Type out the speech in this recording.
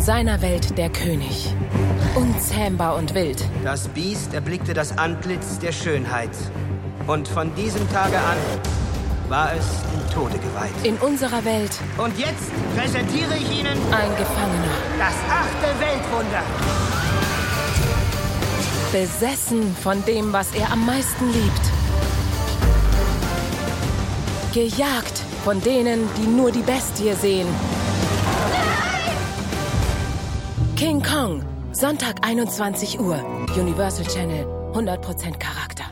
seiner Welt der König. Unzähmbar und wild. Das Biest erblickte das Antlitz der Schönheit. Und von diesem Tage an war es dem Tode geweiht. In unserer Welt. Und jetzt präsentiere ich Ihnen ein Gefangener. Das 8. Weltwunder. Besessen von dem, was er am meisten liebt. Gejagt von denen, die nur die Bestie sehen. Nein! King Kong, Sonntag 21 Uhr. Universal Channel, 100% Charakter.